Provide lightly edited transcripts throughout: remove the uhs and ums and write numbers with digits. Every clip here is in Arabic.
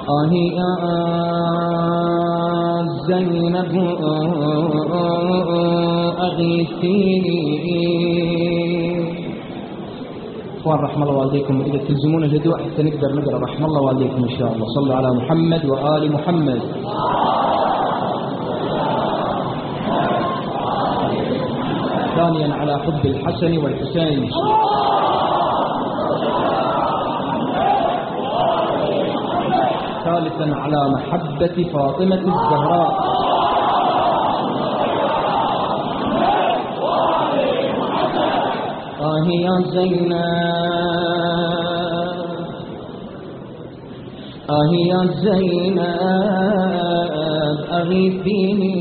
يا زينب أغيثيني. اخوان رحم الله والديكم، إذا تلزمون الهدوء حتى نقدر نقرأ رحم الله والديكم إن شاء الله. صلوا على محمد وآل محمد. ثانيا على حب الحسن والحسين. ثالثا على محبة فاطمة الزهراء. يا زينب يا زينب أغيثيني.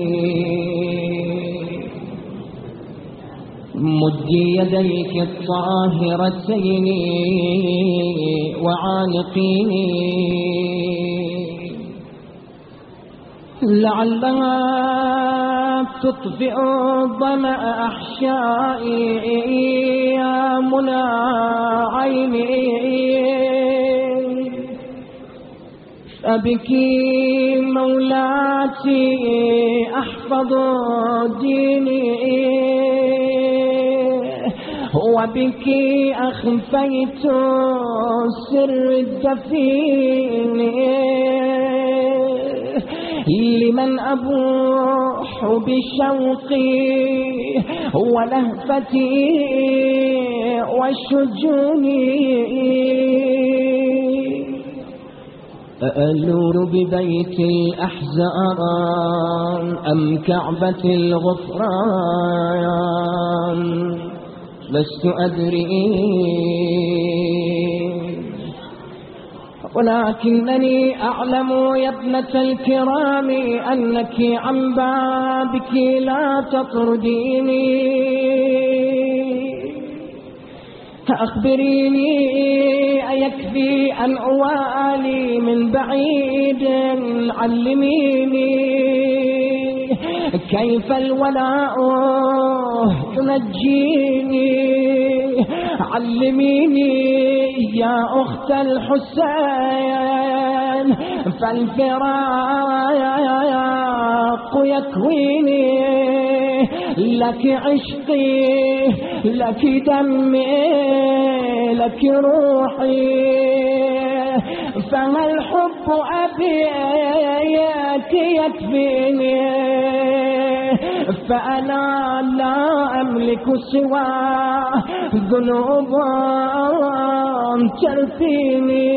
مدي يديك الطاهرتين وعانقيني، لعلها تطفئ ظمأ أحشائي يا منى عيني. أبكي مولاتي أحفظ ديني، وبك أخفيت سر الدفين. لمن أبوح بشوقي ولهفتي وشجوني، أألور ببيت الأحزان أم كعبة الغفران لست أدري، ولكنني أعلم يا ابنة الكرام أنك عن بابك لا تطرديني. أخبريني أيكفي أن أوالي من بعيد؟ علميني كيف الولاء ينجيني. علميني يا أخت الحسين فالفراق يكويني. لك عشقي لك دمي لك روحي، فهل حب أبيك يكفيني؟ فأنا لا أملك سوى ذنوب ترثيني،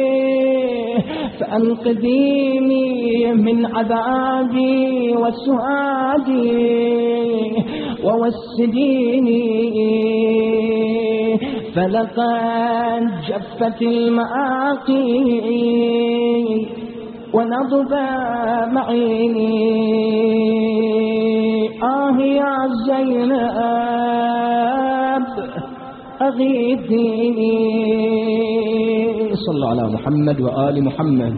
فأنقذيني من عذابي وسؤالي ووسديني. فلقد جفت المآقي ونضب معيني. يا زينب أغيثيني. صلوا على محمد وآل محمد.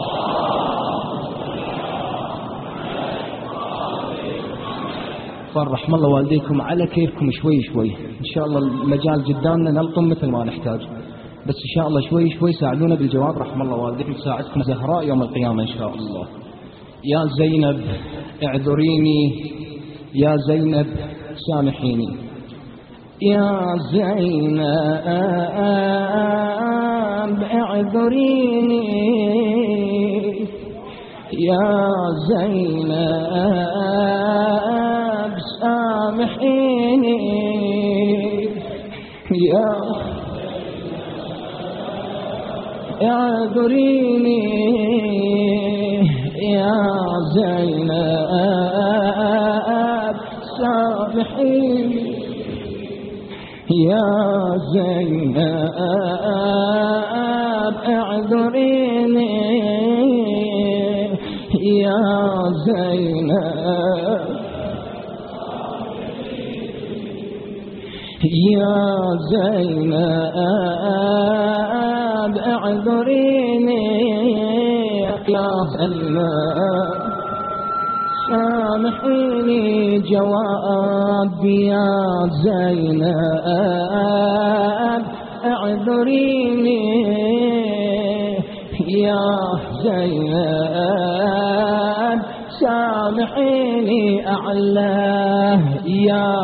فرحم الله والديكم على كيفكم شوي شوي إن شاء الله. المجال قدامنا نلطم مثل ما نحتاج، بس إن شاء الله شوي شوي ساعدونا بالجواب. رحم الله والديكم تساعدكم زهراء يوم القيامة إن شاء الله. يا زينب اعذريني، يا زينب سامحيني. يا زينب اعذريني، يا زينب سامحيني. يا اعذريني يا زينب سامحيني. يا زينب اعذريني، يا زينب يا زينب اعذريني، يا زينب سامحيني. جوابي يا زينب اعذريني، يا زينب سامحيني أعلاه، يا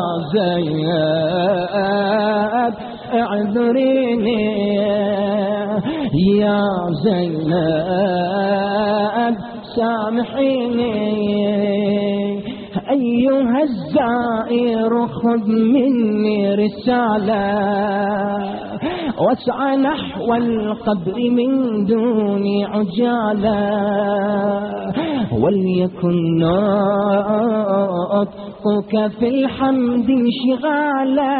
زينب اعذريني، يا زينب سامحيني. أيها الزائر خذ مني رسالة واسعى نحو القبر من دون عجالة، وليكن نطقك في الحمد انشغالا،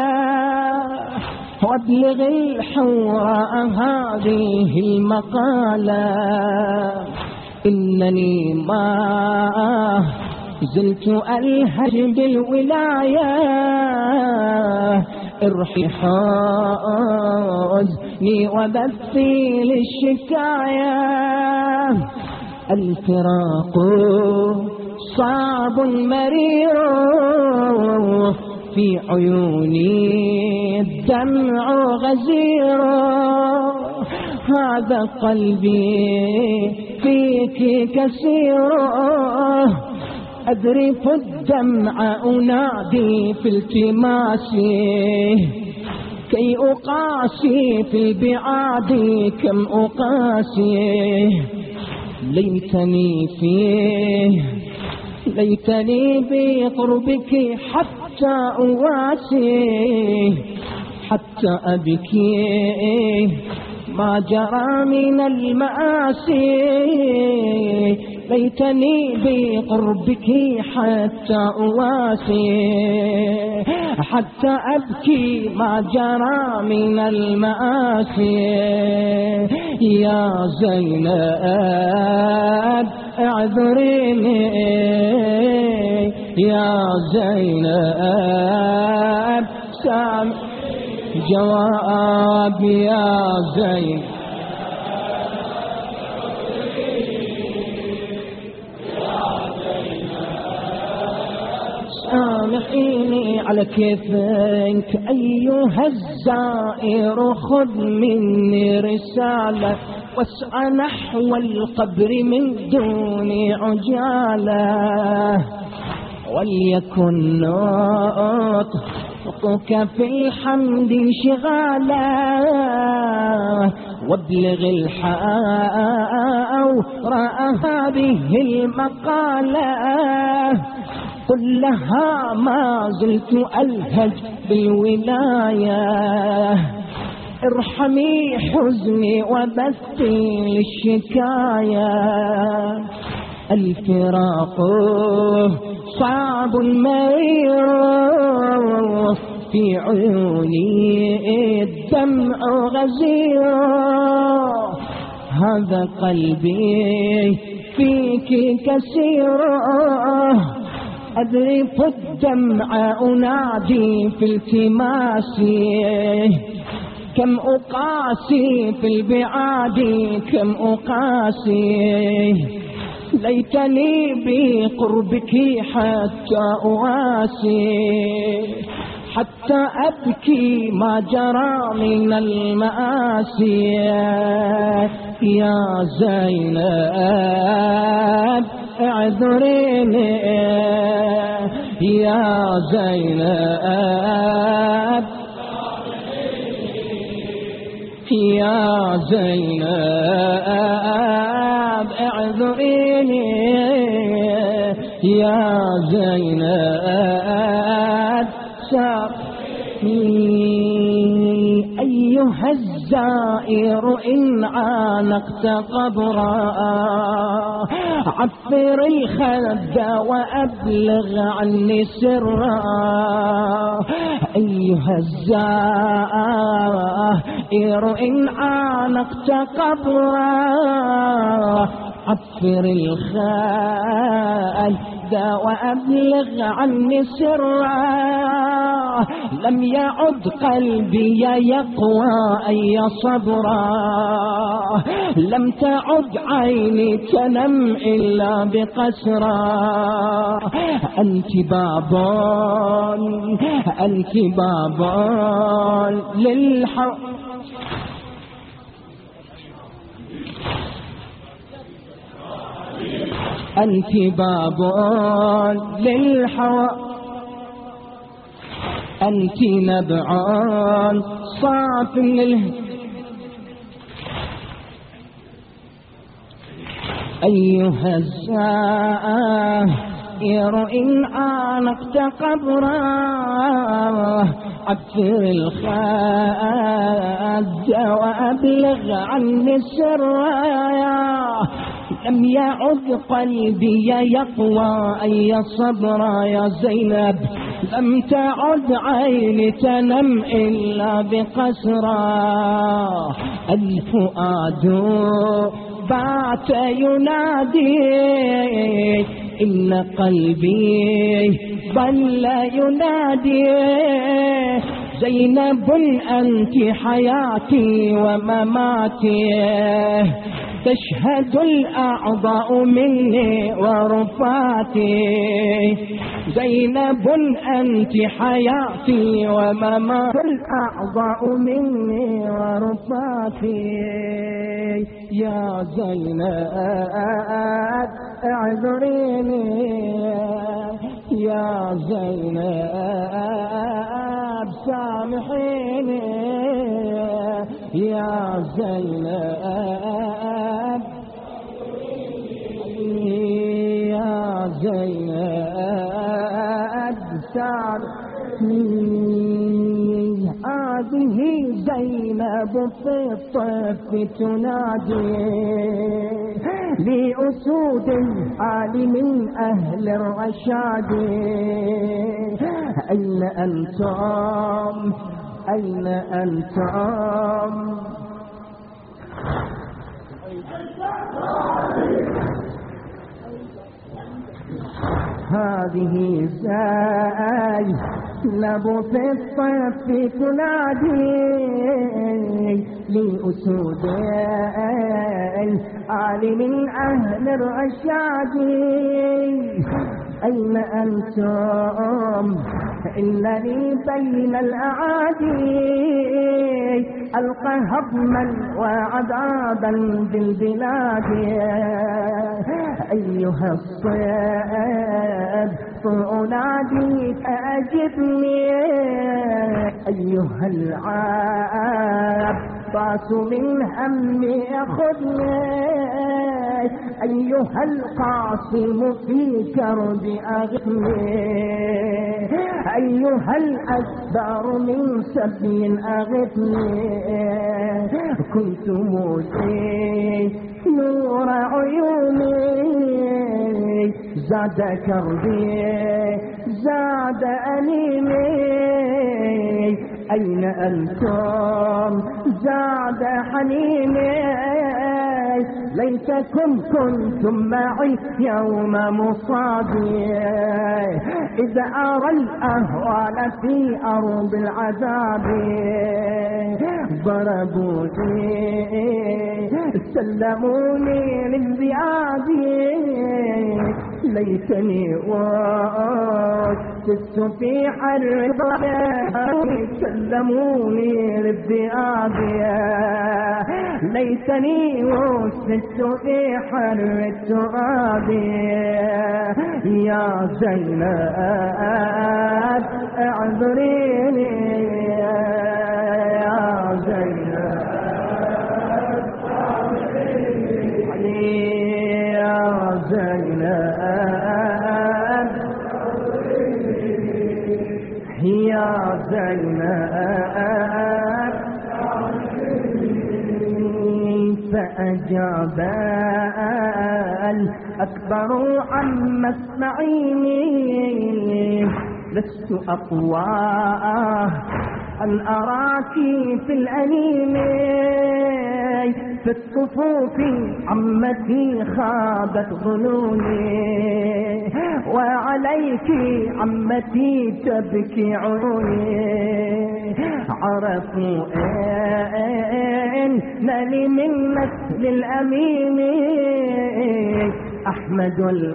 وابلغ الحوراء هذه المقالة. إنني ما زلت ألهج بالولاية، ارحي حزني وبثي للشكاية. الفراق صعب مرير في عيوني الدمع غزير، هذا قلبي فيك كثير، أذرف الدمع أنادي في التماسي، كي أقاسي في البعاد كم أقاسي. ليتني بقربك حتى أواسي، حتى أبكي ما جرى من المآسي. ليتني بقربك حتى أواسي، حتى أبكي ما جرى من المآسي. يا زينب اعذريني، يا زينب جواب يا زينب سامحيني على كيفك. أيها الزائر خذ مني رسالة واسعى نحو القبر من دون عجالة، وليكن نطقك في الحمد انشغالا، وابلغ الحوراء هذه المقالة. قل لها ما زلت ألهج بالولاية، ارحمي حزني وبثي للشكاية. الفراق صعب مرير في عيوني الدمع غزير، هذا قلبي فيك كثير، أذرف الدمع أنادي في التماسي، كم أقاسي في البعاد كم أقاسي. ليتني بقربك حتى أواسي، حتى أبكي ما جرى من المآسي. يا زينب اعذريني، يا زينب، يا زينب اعذريني، يا زينب أيها الزائر إن عانقت قبرا، عفر الخد وأبلغ عني سرا. أيها الزائر إن عانقت قبرا، عفر الخد وأبلغ عني سرا. لم يعد قلبي يقوى أي صبرا، لم تعد عيني تنم إلا بقسرا. أنت باب للحق، أنت باب للحوى، أنت نبع صاف أيها الزائر إن عانقت قبره أكثر الخد وأبلغ عني السرايا. لم يعد قلبي يقوى أي صبر يا زينب، لم تعد عيني تنم إلا بقسرة. الفؤاد بات ينادي إن قلبي ظل ينادي زينب أنت حياتي ومماتي، تشهد الأعضاء مني ورفاتي. زينب أنت حياتي ومماتي، الأعضاء مني ورفاتي. يا زينب اعذريني، يا زينب سامحيني، يا زينب، يا زينب سامحيني. هذه زينب في الطف تنادي لأسود الحال من أهل الرشاد. أين أنتم، أين أنتم؟ هذه زينب في الطف تنادي لأسود الآل من أهل الرشاد. أين أنتم؟ إنني بين الأعادي ألقى هضما وعذابا بالبلاد. أيها الصيد أناديك أجبني، أيها العباس من همي أخذني، أيها القاسم في كرب أغثني، أيها الأكبر من سبي أغثني. كنت موتي نور عيوني، زاد كربي زاد أنيمي. أين أنتم؟ زاد حنيني. ليتكم كنتم معي يوم مصابي، إذا أرى الأهوال في أرض العذاب. ضربوني سلموني للذئاب، ليتني وسست في حر سلموني للذئاب. ليتني وسست في حر التراب. يا زينب اعذريني، يا زينب، يا زينب، يا زينب. فأجاب الأكبر عما اسمعيني، لست أقوى أن أراك في الأنين. في الصفوف عمتي خابت ظنوني، وعليك عمتي تبكي عيوني. عرفوا إنني من نسل الأمين، أحمد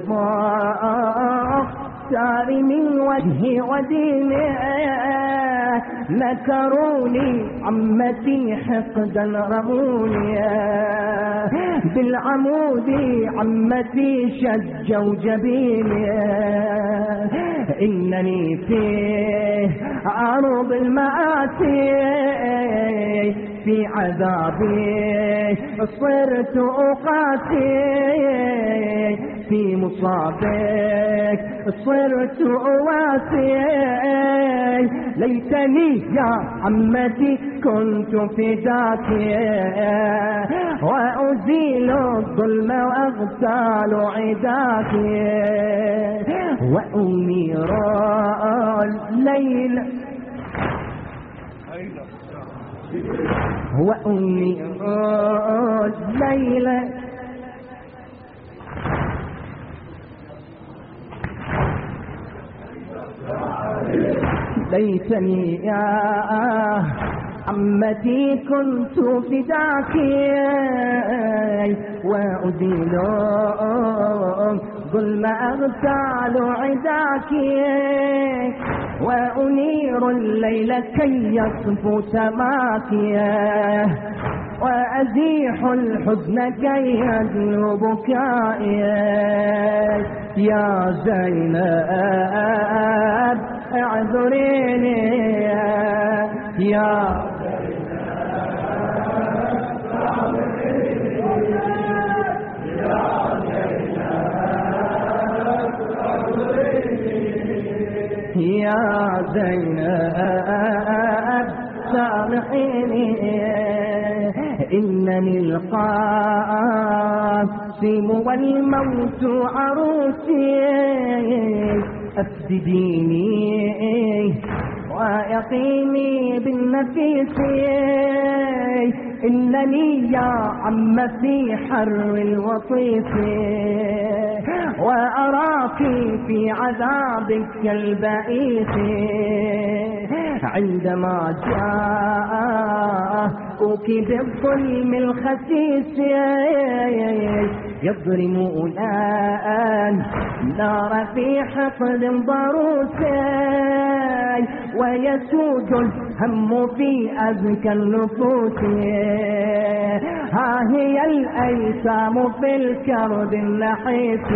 المختار من وجهي وديني. نكروني عمتي حقدا رموني. بالعمود عمتي شجوا جبيني إنني في عرض المآسي في عذابي صرت أقاسي في مصابك صرت أواسي ليتني يا عمتي كنت فداك وأزيل الظلم وأغتال عداك وأنير الليل وأنير الليل ليتني يا عمتي كنت فداك وأزيل ظلم أغتال عداك وأنير الليل كي يصفو سماك وأزيح الحزن كي يدلو بكائي يا زينب اعذريني يا يا زينب سامحيني إنني القاسم والموت عروسي أفدديني ويقيني بالنفيس إنني يا عم في حر الوطيس وأراك في عذابك البئيس عندما جاءك بالظلم الخسيس يضرمون النار في حقد ضروس ويسود الهم في أزكى النفوس ها هي الأيتام في الكرب النحيس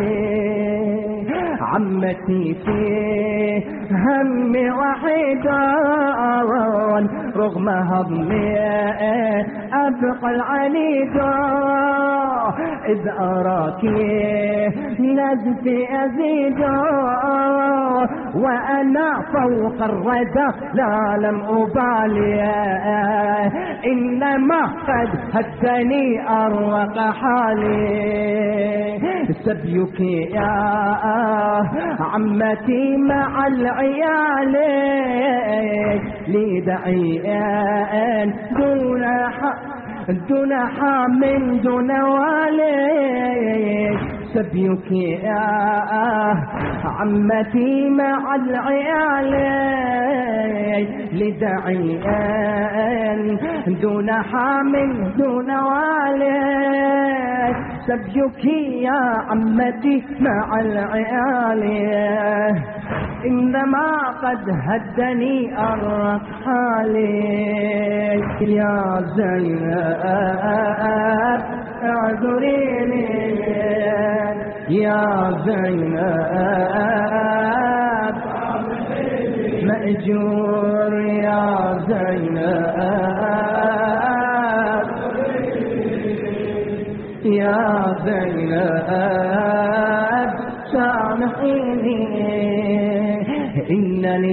عمتي في هم وحيدا رغم هضمي أبقى العنيدا إذ أراك نزفي أزيدا وأنا فوق الردى لا لم أبالي إنما قد هدني أروق حالي سبيك يا عمتي مع العيال لدعيان دون حام دون والد سبيك يا عمتي مع العيال لدعيان دون حام دون والد سبيك يا عمتي مع العيال إنما قد هدني أرق حالي يا زينب اعذريني يا زينب مأجور يا زينب يا زينب سامحيني إنني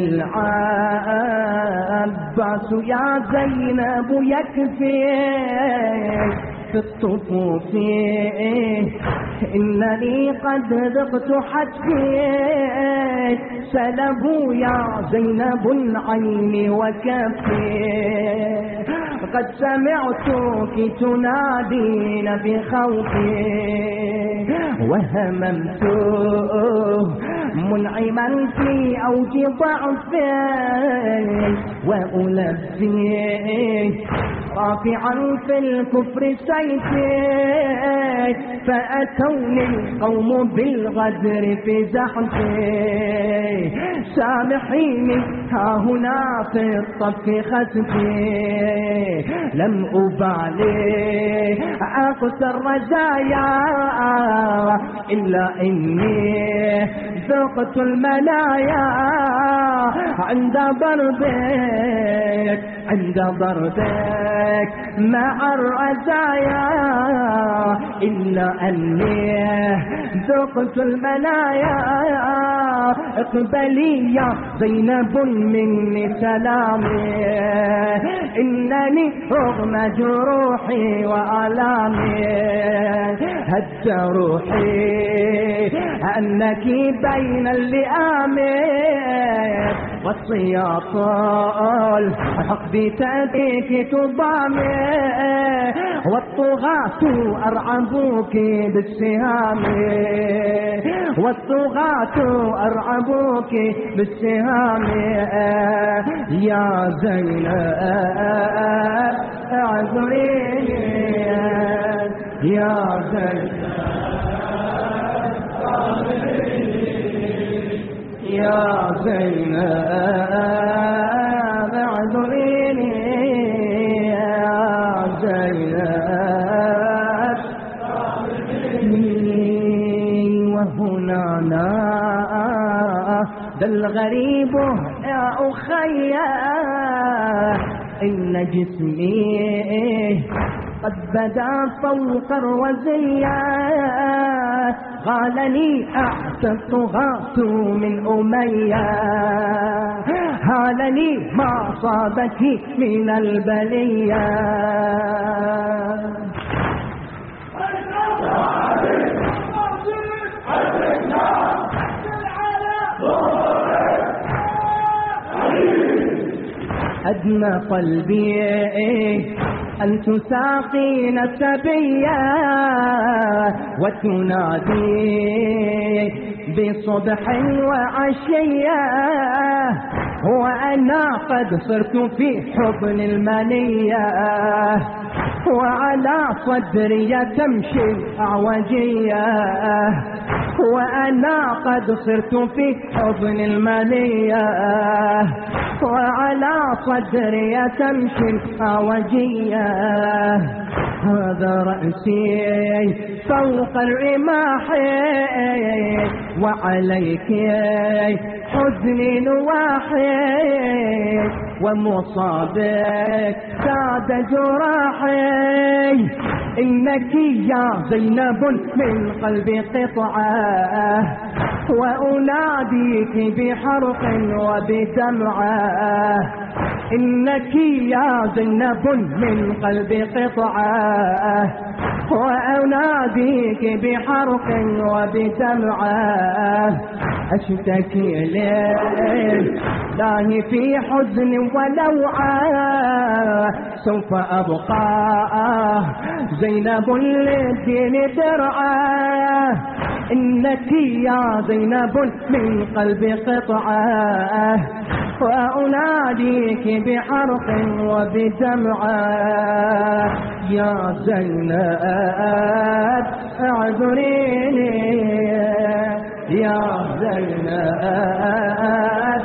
العباس يا زينب يكفي في الطفوف إنني قد ذقت حتفي سلبوا يا زينب العين وكفي قد سمعتك تنادين بخوفي وهممت منعما في أوج ضعفي وألبي رافعا في الكفر سيفي فأتوني القوم بالغدر في زحفي سامحيني ها هنا في الصف خسفي لم أبالي أقصى الرزايا إلا إني ذقت المنايا عند ضربك مع الرزايا إلا أني ذقت المنايا اقبلي يا زينب مني سلامي إنني رغم جروحي وآلامي هد روحي أنك بين اللئام والسياط الحقد تأتيك تضامي والطغاة أرعبوك بالسهام أرعبوك بالسهام يا زينب اعذريني يا زينب يا زينب اعذريني يا زينب وهنا ذا الغريب يا أخي إن جسمي قد بدا فوق الرزية قالني أعتى الطغاة من أمية هالني ما صابك من البلية أدنى قلبي أن تساقين سبيا وتنادي بصبح وعشية وأنا قد صرت في حضن المنية وعلى صدري تمشي الأعوجية وأنا قد صرت في حضن المنية وعلى صدري تمشي الأعوجية هذا رأسي فوق الرماح وعليك حزن واحد ومصابك ساد جراحي إنك يا زينب من قلبي قطعة وأناديك بحرق وبدمعة إنك يا زينب من قلبي قطعة وأناديك بحرق وبدمعة أشتكي لله في حزن ولوعة سوف أبقى زينب للدين درعة إنك يا زينب من قلبي قطعة وأناديك بحرق وبدمعة يا زينب اعذريني يا زينب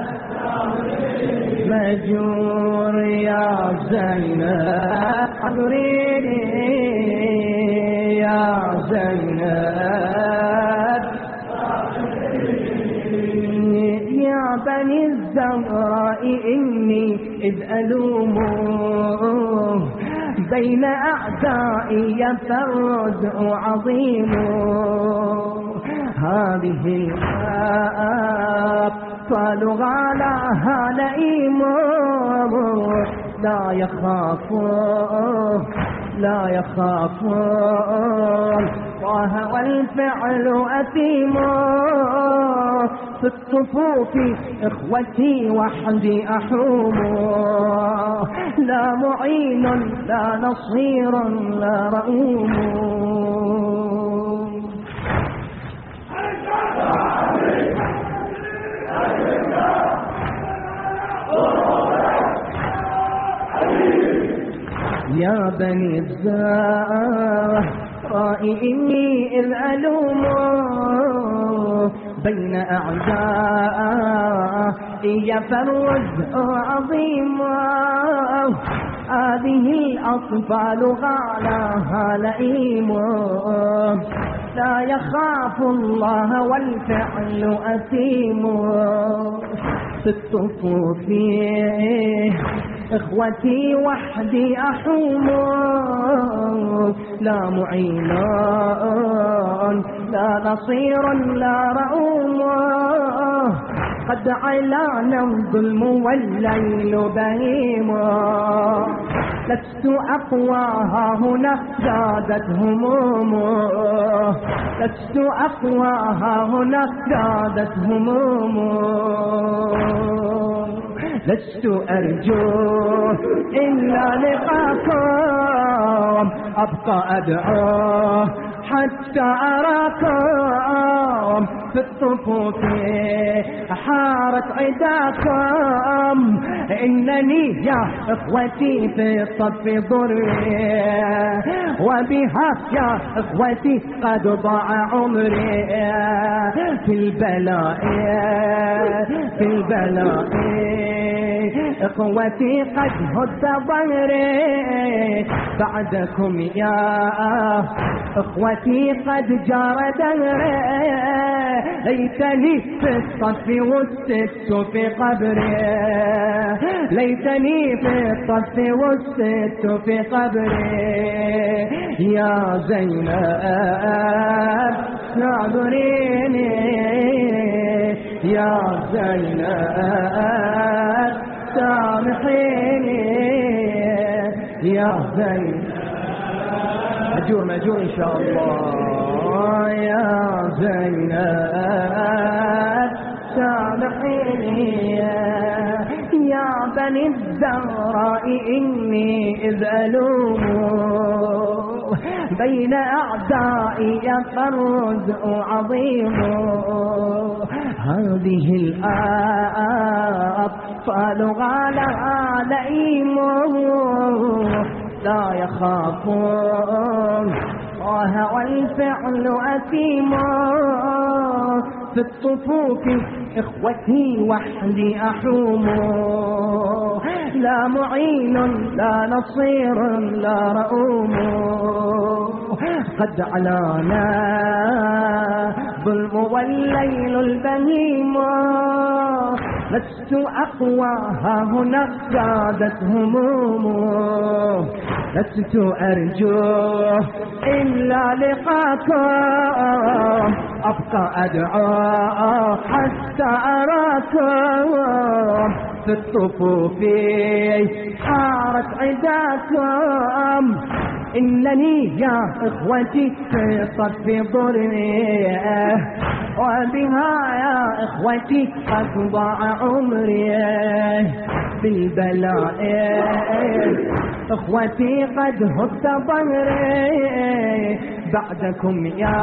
مجور يا زينب اعذريني يا زينب يا بني الزهراء إني إذ ألوم بين أعدائي فالردء عظيم هذه الأطفال غالاها لئيم لا يخافون الله والفعل أثيم في الصفوف إخوتي وحدي أحوم لا معين لا نصير لا رؤوم يا بني الزهراء إني إذ ألوم بين أعدائي فالرزق عظيم. هذه الأطفال غالاها لئيم لا يخاف الله والفعل أثيم. في الصفوف إخوتي وحدي أحوم لا معين لا نصير لا رؤوم. قد علانا الظلم والليل بهيم لست أقواها هنا زادت هموم. لست أقواها هنا زادت هموم. لست أرجو إلا لقاكم أبقى أدعو حتى أراكم في الصفوف حارت عداكم. إنني يا إخوتي في الصف ضري وبها يا إخوتي قد ضاع عمري في البلاء في البلاء. إخوتي قد هد ظهري بعدكم يا إخوتي قد جار دهري. ليتني في الصف والست في قبري. ليتني في الصف والست في قبري. يا زينب نعذريني يا زينب سامحيني يا زينب. مأجور إن شاء الله. يا زينب سامحيني يا بني الزهراء إني إذ ألوم بين أعدائي فالرزق عظيم. هذه الأطفال غالها لئيم لا يخافون الله والفعل أثيم. في الصفوف إخوتي وحدي أحوم لا معين لا نصير لا رؤوم. قد علانا ظلم والليل البهيم لست أقواها هنا زادت هموم. لست أرجو إلا لقاكم أبقى أدعو حتى أراكم في الصفوف حارت عداكم. إنني يا إخوتي في صف ضري وبها يا إخوتي قد ضاع عمري بالبلاء. إخوتي قد هد ظهري بعدكم يا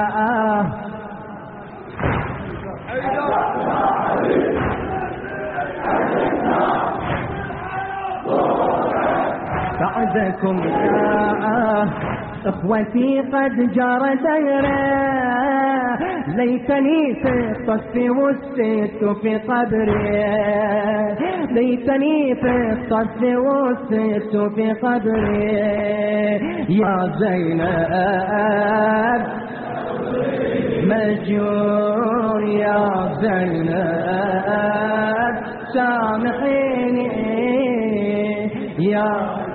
بعدكم يا إخوتي قد جرى دهري. ليتني في الصف والست في قبري. ليتني في الصف والست في قبري. يا زينب مأجور يا زينب سامحيني يا